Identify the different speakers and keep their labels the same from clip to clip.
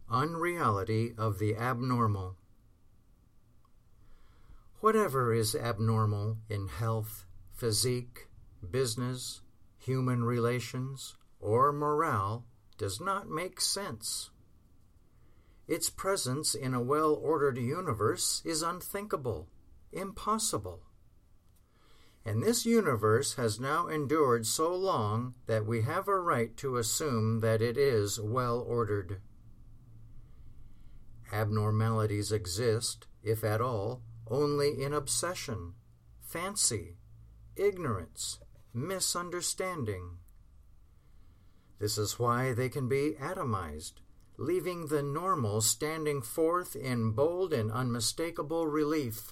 Speaker 1: unreality of the abnormal. Whatever is abnormal in health, physique, business, human relations, or morale does not make sense. Its presence in a well-ordered universe is unthinkable, impossible. And this universe has now endured so long that we have a right to assume that it is well-ordered. Abnormalities exist, if at all, only in obsession, fancy, ignorance, misunderstanding. This is why they can be atomized, leaving the normal standing forth in bold and unmistakable relief.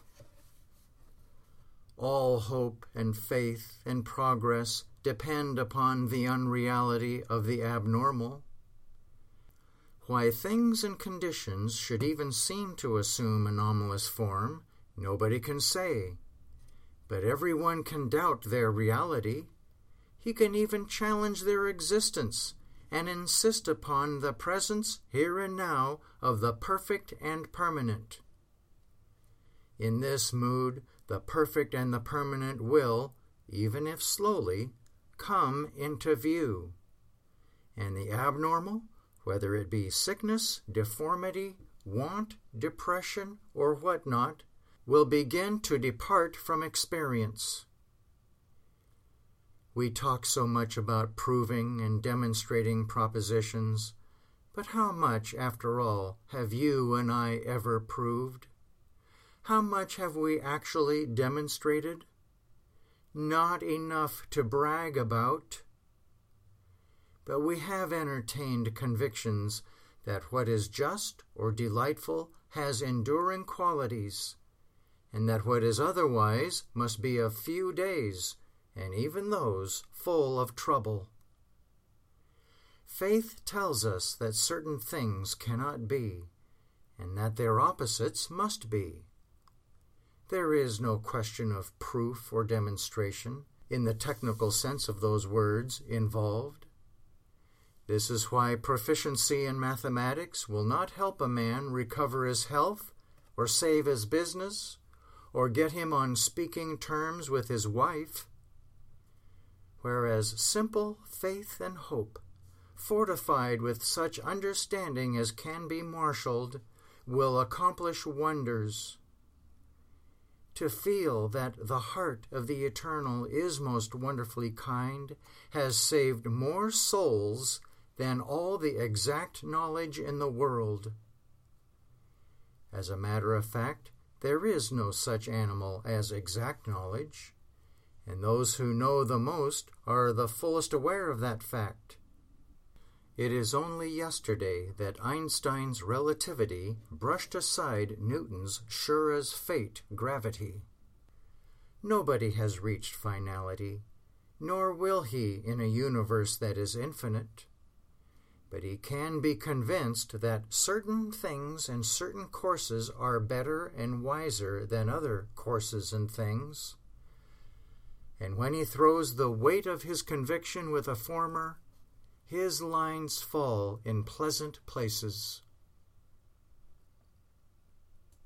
Speaker 1: All hope and faith and progress depend upon the unreality of the abnormal. Why things and conditions should even seem to assume anomalous form, nobody can say. But everyone can doubt their reality. He can even challenge their existence and insist upon the presence here and now of the perfect and permanent. In this mood, the perfect and the permanent will, even if slowly, come into view. And the abnormal, whether it be sickness, deformity, want, depression, or whatnot, will begin to depart from experience. We talk so much about proving and demonstrating propositions, but how much, after all, have you and I ever proved? How much have we actually demonstrated? Not enough to brag about. But we have entertained convictions that what is just or delightful has enduring qualities, and that what is otherwise must be of few days, and even those full of trouble. Faith tells us that certain things cannot be, and that their opposites must be. There is no question of proof or demonstration, in the technical sense of those words, involved. This is why proficiency in mathematics will not help a man recover his health, or save his business, or get him on speaking terms with his wife. Whereas simple faith and hope, fortified with such understanding as can be marshaled, will accomplish wonders. To feel that the heart of the Eternal is most wonderfully kind has saved more souls than all the exact knowledge in the world. As a matter of fact, there is no such animal as exact knowledge, and those who know the most are the fullest aware of that fact. It is only yesterday that Einstein's relativity brushed aside Newton's sure-as-fate gravity. Nobody has reached finality, nor will he in a universe that is infinite. But he can be convinced that certain things and certain courses are better and wiser than other courses and things. And when he throws the weight of his conviction with a former, his lines fall in pleasant places.